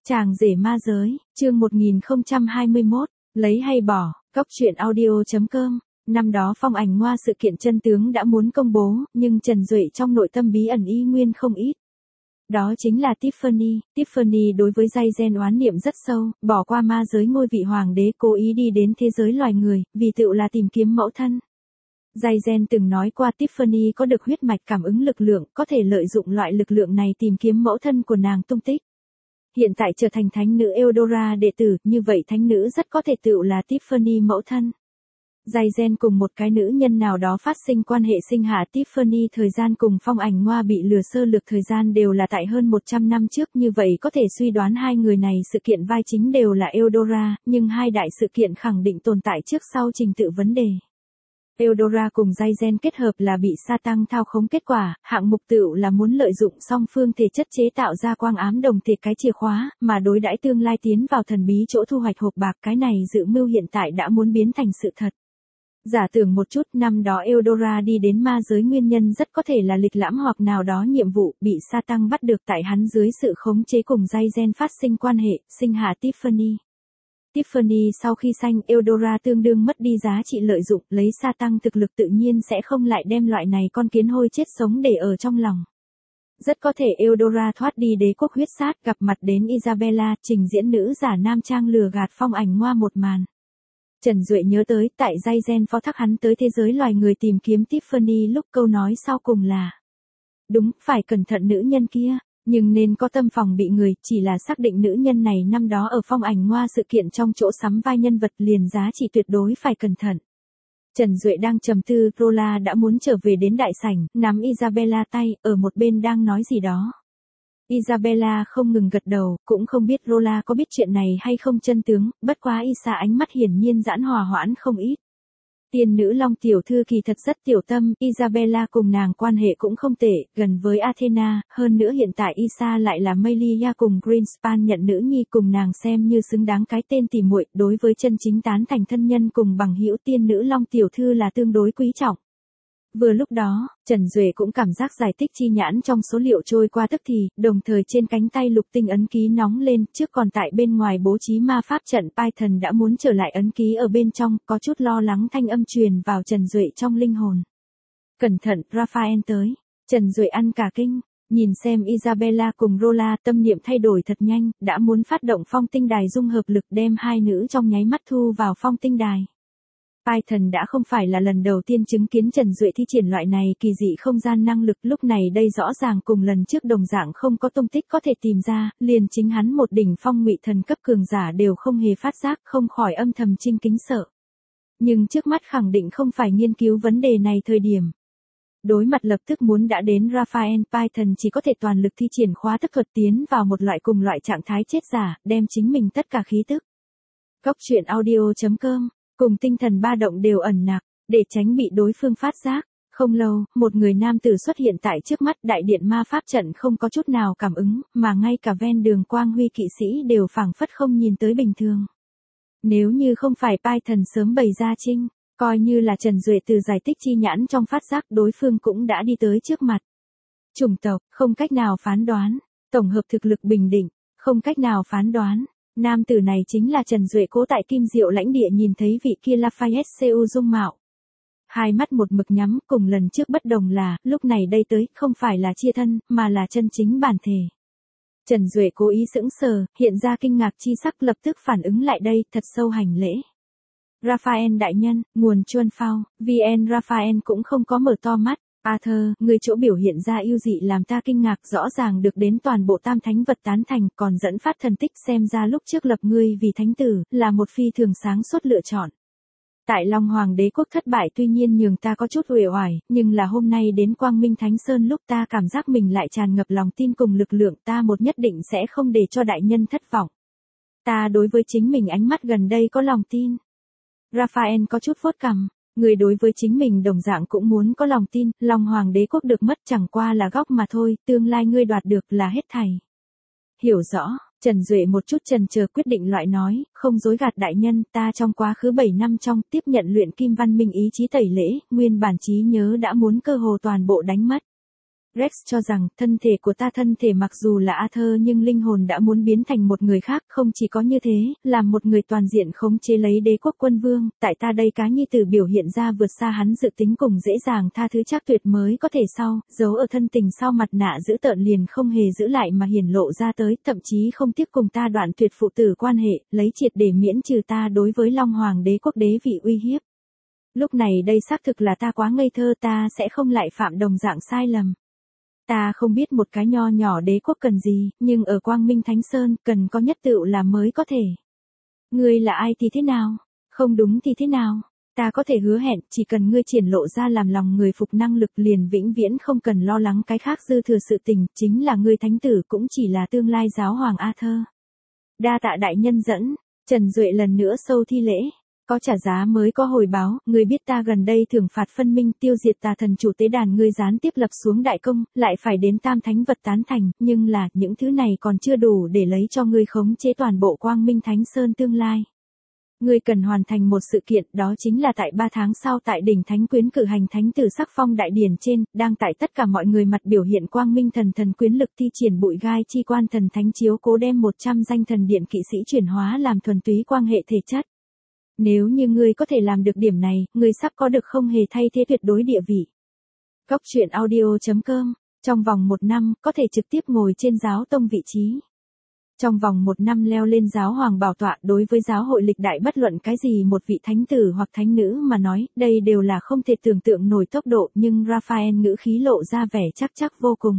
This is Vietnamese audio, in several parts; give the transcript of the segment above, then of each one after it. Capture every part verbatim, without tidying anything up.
Chàng rể ma giới, chương một nghìn không trăm hai mươi mốt, lấy hay bỏ, Cóc truyện audio.com. Năm đó phong ảnh ngoa sự kiện chân tướng đã muốn công bố, nhưng Trần Duệ trong nội tâm bí ẩn y nguyên không ít. Đó chính là Tiffany. Tiffany đối với Jay Gen oán niệm rất sâu, bỏ qua ma giới ngôi vị hoàng đế cố ý đi đến thế giới loài người, vì tựu là tìm kiếm mẫu thân. Jay Gen từng nói qua Tiffany có được huyết mạch cảm ứng lực lượng, có thể lợi dụng loại lực lượng này tìm kiếm mẫu thân của nàng tung tích. Hiện tại trở thành thánh nữ Eudora đệ tử, như vậy thánh nữ rất có thể tựu là Tiffany mẫu thân. Jay Gen cùng một cái nữ nhân nào đó phát sinh quan hệ sinh hạ Tiffany, thời gian cùng phong ảnh ngoa bị lừa sơ lược thời gian đều là tại hơn một trăm năm trước, như vậy có thể suy đoán hai người này sự kiện vai chính đều là Eudora, nhưng hai đại sự kiện khẳng định tồn tại trước sau trình tự vấn đề. Eudora cùng Jay Gen kết hợp là bị Satan thao khống kết quả, hạng mục tựu là muốn lợi dụng song phương thể chất chế tạo ra quang ám đồng thể cái chìa khóa, mà đối đãi tương lai tiến vào thần bí chỗ thu hoạch hộp bạc, cái này dự mưu hiện tại đã muốn biến thành sự thật. Giả tưởng một chút, năm đó Eudora đi đến ma giới nguyên nhân rất có thể là lịch lãm hoặc nào đó nhiệm vụ, bị Satan bắt được tại hắn dưới sự khống chế cùng Jay Gen phát sinh quan hệ, sinh hạ Tiffany. Tiffany sau khi sanh Eudora tương đương mất đi giá trị lợi dụng, lấy Satan thực lực tự nhiên sẽ không lại đem loại này con kiến hôi chết sống để ở trong lòng. Rất có thể Eudora thoát đi đế quốc huyết sát, gặp mặt đến Isabella, trình diễn nữ giả nam trang lừa gạt phong ảnh ngoa một màn. Trần Duệ nhớ tới, tại Jay Gen phó thác hắn tới thế giới loài người tìm kiếm Tiffany lúc câu nói sau cùng là: đúng, phải cẩn thận nữ nhân kia. Nhưng nên có tâm phòng bị người, chỉ là xác định nữ nhân này năm đó ở phong ảnh ngoa sự kiện trong chỗ sắm vai nhân vật liền giá trị tuyệt đối phải cẩn thận. Trần Duệ đang trầm tư, Rola đã muốn trở về đến đại sảnh, nắm Isabella tay, ở một bên đang nói gì đó. Isabella không ngừng gật đầu, cũng không biết Rola có biết chuyện này hay không chân tướng, bất quá Isa ánh mắt hiển nhiên giãn hòa hoãn không ít. Tiên nữ Long tiểu thư kỳ thật rất tiểu tâm, Isabella cùng nàng quan hệ cũng không tệ, gần với Athena, hơn nữa hiện tại Isa lại là Melia cùng Greenspan nhận nữ nhi, cùng nàng xem như xứng đáng cái tên tỉ muội, đối với chân chính tán thành thân nhân cùng bằng hữu tiên nữ Long tiểu thư là tương đối quý trọng. Vừa lúc đó, Trần Duệ cũng cảm giác giải tích chi nhãn trong số liệu trôi qua tức thì, đồng thời trên cánh tay lục tinh ấn ký nóng lên, trước còn tại bên ngoài bố trí ma pháp trận Python đã muốn trở lại ấn ký ở bên trong, có chút lo lắng thanh âm truyền vào Trần Duệ trong linh hồn. Cẩn thận, Raphael tới. Trần Duệ ăn cả kinh, nhìn xem Isabella cùng Rola, tâm niệm thay đổi thật nhanh, đã muốn phát động phong tinh đài dung hợp lực đem hai nữ trong nháy mắt thu vào phong tinh đài. Python đã không phải là lần đầu tiên chứng kiến Trần Duệ thi triển loại này kỳ dị không gian năng lực, lúc này đây rõ ràng cùng lần trước đồng dạng không có tung tích có thể tìm ra, liền chính hắn một đỉnh phong ngụy thần cấp cường giả đều không hề phát giác, không khỏi âm thầm chinh kính sợ. Nhưng trước mắt khẳng định không phải nghiên cứu vấn đề này thời điểm. Đối mặt lập tức muốn đã đến Raphael, Python chỉ có thể toàn lực thi triển khóa thức thuật tiến vào một loại cùng loại trạng thái chết giả, đem chính mình tất cả khí tức. Cóc truyện audio.com cùng tinh thần ba động đều ẩn nặc, để tránh bị đối phương phát giác. Không lâu, một người nam tử xuất hiện tại trước mắt, đại điện ma pháp trận không có chút nào cảm ứng, mà ngay cả ven đường quang huy kỵ sĩ đều phảng phất không nhìn tới bình thường. Nếu như không phải Python sớm bày ra trinh, coi như là Trần Duệ từ giải tích chi nhãn trong phát giác, đối phương cũng đã đi tới trước mặt. Chủng tộc, không cách nào phán đoán. Tổng hợp thực lực bình định, không cách nào phán đoán. Nam tử này chính là Trần Duệ cố tại Kim Diệu lãnh địa nhìn thấy vị kia Lafayette cu dung mạo. Hai mắt một mực nhắm, cùng lần trước bất đồng là, lúc này đây tới, không phải là chia thân, mà là chân chính bản thể. Trần Duệ cố ý sững sờ, hiện ra kinh ngạc chi sắc, lập tức phản ứng lại đây, thật sâu hành lễ. Raphael đại nhân, nguồn chuân phao, vê en Raphael cũng không có mở to mắt. Arthur, người chỗ biểu hiện ra yêu dị làm ta kinh ngạc, rõ ràng được đến toàn bộ tam thánh vật tán thành, còn dẫn phát thần tích, xem ra lúc trước lập ngươi vì thánh tử, là một phi thường sáng suốt lựa chọn. Tại Long Hoàng đế quốc thất bại tuy nhiên nhường ta có chút uể oải, nhưng là hôm nay đến Quang Minh Thánh Sơn lúc ta cảm giác mình lại tràn ngập lòng tin cùng lực lượng, ta một nhất định sẽ không để cho đại nhân thất vọng. Ta đối với chính mình ánh mắt gần đây có lòng tin. Raphael có chút vuốt cằm. Người đối với chính mình đồng dạng cũng muốn có lòng tin, Long Hoàng đế quốc được mất chẳng qua là góc mà thôi, tương lai ngươi đoạt được là hết thảy. Hiểu rõ, Trần Duệ một chút chần chờ quyết định loại nói, không dối gạt đại nhân, ta trong quá khứ bảy năm trong tiếp nhận luyện kim văn minh ý chí tẩy lễ, nguyên bản trí nhớ đã muốn cơ hồ toàn bộ đánh mất. Rex cho rằng, thân thể của ta thân thể mặc dù là Arthur nhưng linh hồn đã muốn biến thành một người khác, không chỉ có như thế, làm một người toàn diện khống chế lấy đế quốc quân vương, tại ta đây cá nhi tử biểu hiện ra vượt xa hắn dự tính cùng dễ dàng tha thứ chắc tuyệt mới có thể sau, giấu ở thân tình sau mặt nạ giữ tợn liền không hề giữ lại mà hiển lộ ra tới, thậm chí không tiếc cùng ta đoạn tuyệt phụ tử quan hệ, lấy triệt để miễn trừ ta đối với Long Hoàng đế quốc đế vị uy hiếp. Lúc này đây xác thực là ta quá ngây thơ, ta sẽ không lại phạm đồng dạng sai lầm. Ta không biết một cái nho nhỏ đế quốc cần gì, nhưng ở Quang Minh Thánh Sơn, cần có nhất tựu là mới có thể. Ngươi là ai thì thế nào? Không đúng thì thế nào? Ta có thể hứa hẹn, chỉ cần ngươi triển lộ ra làm lòng người phục năng lực liền vĩnh viễn không cần lo lắng cái khác dư thừa sự tình, chính là ngươi thánh tử cũng chỉ là tương lai giáo hoàng Arthur. Đa tạ đại nhân dẫn, Trần Duệ lần nữa sâu thi lễ. Có trả giá mới có hồi báo, ngươi biết ta gần đây thưởng phạt phân minh tiêu diệt tà thần chủ tế đàn ngươi gián tiếp lập xuống đại công, lại phải đến tam thánh vật tán thành, nhưng là, những thứ này còn chưa đủ để lấy cho ngươi khống chế toàn bộ Quang Minh Thánh Sơn tương lai. Ngươi cần hoàn thành một sự kiện, đó chính là tại ba tháng sau tại đỉnh Thánh Quyến cử hành Thánh Tử Sắc Phong đại điển trên, đang tại tất cả mọi người mặt biểu hiện Quang Minh thần thần quyến lực thi triển bụi gai chi quan thần thánh chiếu cố đem một trăm danh thần điện kỵ sĩ chuyển hóa làm thuần túy quang hệ thể chất. Nếu như ngươi có thể làm được điểm này, ngươi sắp có được không hề thay thế tuyệt đối địa vị. Góc truyện audio chấm com, trong vòng một năm, có thể trực tiếp ngồi trên giáo tông vị trí. Trong vòng một năm leo lên giáo hoàng bảo tọa đối với giáo hội lịch đại bất luận cái gì một vị thánh tử hoặc thánh nữ mà nói, đây đều là không thể tưởng tượng nổi tốc độ nhưng Raphael ngữ khí lộ ra vẻ chắc chắc vô cùng.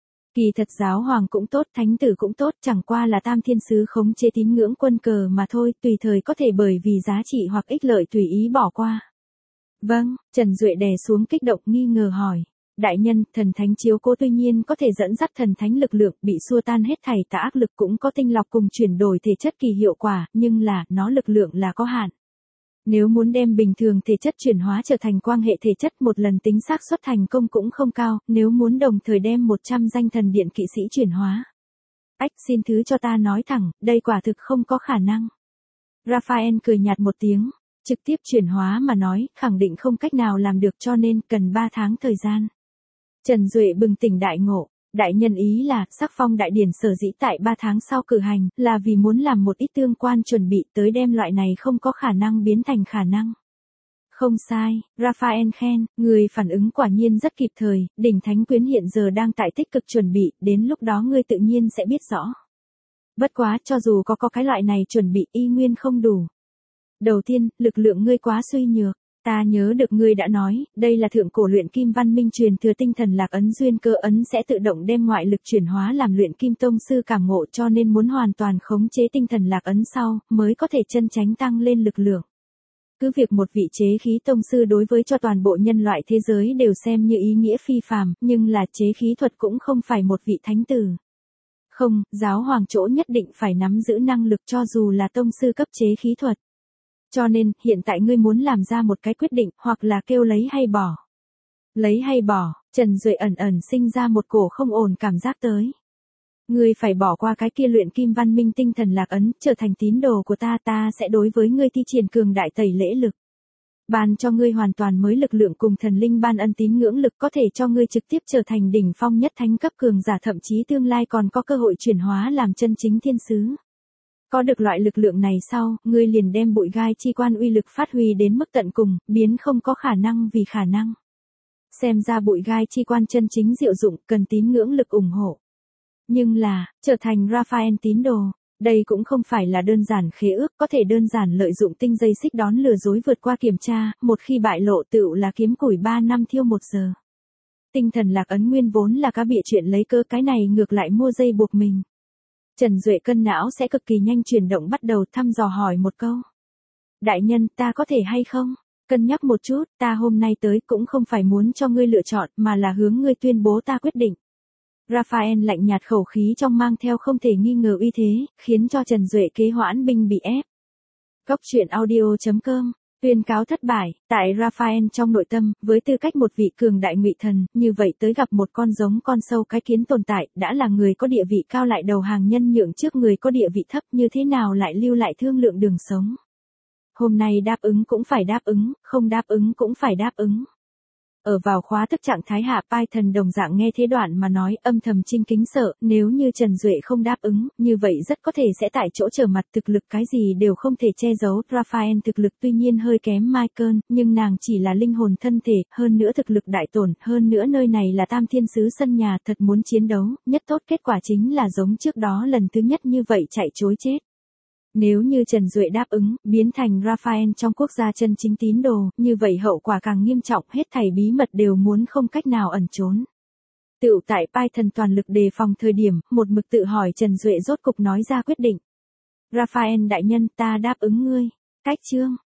Kỳ thật giáo hoàng cũng tốt, thánh tử cũng tốt, chẳng qua là tam thiên sứ khống chế tín ngưỡng quân cờ mà thôi, tùy thời có thể bởi vì giá trị hoặc ích lợi tùy ý bỏ qua. Vâng, Trần Duệ đè xuống kích động nghi ngờ hỏi. Đại nhân, thần thánh chiếu cố tuy nhiên có thể dẫn dắt thần thánh lực lượng bị xua tan hết thảy tà ác lực cũng có tinh lọc cùng chuyển đổi thể chất kỳ hiệu quả, nhưng là, nó lực lượng là có hạn. Nếu muốn đem bình thường thể chất chuyển hóa trở thành quang hệ thể chất một lần tính xác suất thành công cũng không cao, nếu muốn đồng thời đem một trăm danh thần điện kỵ sĩ chuyển hóa. Ách xin thứ cho ta nói thẳng, đây quả thực không có khả năng. Raphael cười nhạt một tiếng, trực tiếp chuyển hóa mà nói, khẳng định không cách nào làm được cho nên cần ba tháng thời gian. Trần Duệ bừng tỉnh đại ngộ. Đại nhân ý là, sắc phong đại điển sở dĩ tại ba tháng sau cử hành, là vì muốn làm một ít tương quan chuẩn bị tới đem loại này không có khả năng biến thành khả năng. Không sai, Raphael khen, người phản ứng quả nhiên rất kịp thời, đỉnh Thánh Quyến hiện giờ đang tại tích cực chuẩn bị, đến lúc đó ngươi tự nhiên sẽ biết rõ. Bất quá, cho dù có có cái loại này chuẩn bị y nguyên không đủ. Đầu tiên, lực lượng ngươi quá suy nhược. Ta nhớ được ngươi đã nói, đây là thượng cổ luyện kim văn minh truyền thừa tinh thần lạc ấn duyên cơ ấn sẽ tự động đem ngoại lực chuyển hóa làm luyện kim tông sư cảm ngộ cho nên muốn hoàn toàn khống chế tinh thần lạc ấn sau, mới có thể chân chánh tăng lên lực lượng. Cứ việc một vị chế khí tông sư đối với cho toàn bộ nhân loại thế giới đều xem như ý nghĩa phi phàm, nhưng là chế khí thuật cũng không phải một vị thánh tử. Không, giáo hoàng chỗ nhất định phải nắm giữ năng lực cho dù là tông sư cấp chế khí thuật. Cho nên, hiện tại ngươi muốn làm ra một cái quyết định, hoặc là kêu lấy hay bỏ. Lấy hay bỏ, Trần Duệ ẩn ẩn sinh ra một cổ không ổn cảm giác tới. Ngươi phải bỏ qua cái kia luyện kim văn minh tinh thần lạc ấn, trở thành tín đồ của ta, ta sẽ đối với ngươi thi triển cường đại tẩy lễ lực. Ban cho ngươi hoàn toàn mới lực lượng cùng thần linh ban ân tín ngưỡng lực có thể cho ngươi trực tiếp trở thành đỉnh phong nhất thánh cấp cường giả thậm chí tương lai còn có cơ hội chuyển hóa làm chân chính thiên sứ. Có được loại lực lượng này sau, ngươi liền đem bụi gai chi quan uy lực phát huy đến mức tận cùng, biến không có khả năng vì khả năng. Xem ra bụi gai chi quan chân chính diệu dụng, cần tín ngưỡng lực ủng hộ. Nhưng là, trở thành Raphael tín đồ, đây cũng không phải là đơn giản khế ước, có thể đơn giản lợi dụng tinh dây xích đón lừa dối vượt qua kiểm tra, một khi bại lộ tựu là kiếm củi ba năm thiêu một giờ. Tinh thần lạc ấn nguyên vốn là cá bịa chuyện lấy cơ, cái này ngược lại mua dây buộc mình. Trần Duệ cân não sẽ cực kỳ nhanh chuyển động bắt đầu thăm dò hỏi một câu. Đại nhân, ta có thể hay không? Cân nhắc một chút, ta hôm nay tới cũng không phải muốn cho ngươi lựa chọn mà là hướng ngươi tuyên bố ta quyết định. Raphael lạnh nhạt khẩu khí trong mang theo không thể nghi ngờ uy thế, khiến cho Trần Duệ kế hoãn binh bị ép. Góc truyện audio chấm com, tuyên cáo thất bại, tại Raphael trong nội tâm, với tư cách một vị cường đại ngụy thần, như vậy tới gặp một con giống con sâu cái kiến tồn tại, đã là người có địa vị cao lại đầu hàng nhân nhượng trước người có địa vị thấp như thế nào lại lưu lại thương lượng đường sống. Hôm nay đáp ứng cũng phải đáp ứng, không đáp ứng cũng phải đáp ứng. Ở vào khóa thức trạng thái hạ, Python đồng dạng nghe thế đoạn mà nói, âm thầm chinh kính sợ, nếu như Trần Duệ không đáp ứng, như vậy rất có thể sẽ tại chỗ trở mặt, thực lực cái gì đều không thể che giấu. Raphael thực lực tuy nhiên hơi kém Michael, nhưng nàng chỉ là linh hồn thân thể, hơn nữa thực lực đại tổn, hơn nữa nơi này là Tam Thiên Sứ sân nhà, thật muốn chiến đấu, nhất tốt kết quả chính là giống trước đó lần thứ nhất như vậy chạy chối chết. Nếu như Trần Duệ đáp ứng, biến thành Raphael trong quốc gia chân chính tín đồ, như vậy hậu quả càng nghiêm trọng, hết thảy bí mật đều muốn không cách nào ẩn trốn. Tựu tại Python toàn lực đề phòng thời điểm, một mực tự hỏi Trần Duệ rốt cục nói ra quyết định. Raphael đại nhân, ta đáp ứng ngươi. Cách chương